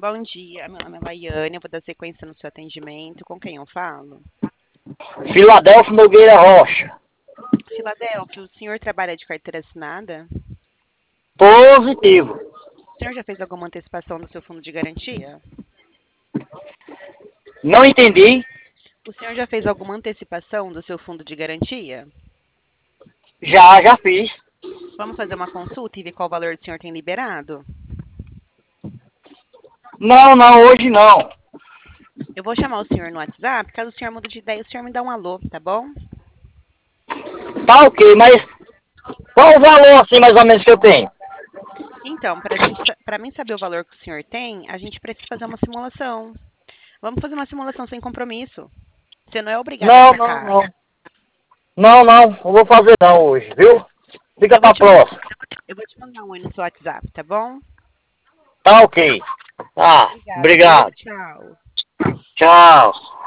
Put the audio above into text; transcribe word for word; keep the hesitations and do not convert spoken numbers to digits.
Bom dia, meu nome é Laiane, eu vou dar sequência no seu atendimento. Com quem eu falo? Filadélfio Nogueira Rocha. Filadélfio, o senhor trabalha de carteira assinada? Positivo. O senhor já fez alguma antecipação do seu fundo de garantia? Não entendi. O senhor já fez alguma antecipação do seu fundo de garantia? Já, já fiz. Vamos fazer uma consulta e ver qual valor o senhor tem liberado? Não, não, hoje não. Eu vou chamar o senhor no WhatsApp, caso o senhor mude de ideia, o senhor me dá um alô, tá bom? Tá ok, mas qual o valor assim mais ou menos que eu tenho? Então, para gente, para mim saber o valor que o senhor tem, a gente precisa fazer uma simulação. Vamos fazer uma simulação sem compromisso. Você não é obrigado a Não, não, marcar. não. Não, não, não vou fazer não hoje, viu? Fica Eu vou pra te mandar, próxima. eu vou te mandar um aí no seu WhatsApp, tá bom? Tá ok. Tá, Obrigada, viu? obrigado. Tchau. Tchau.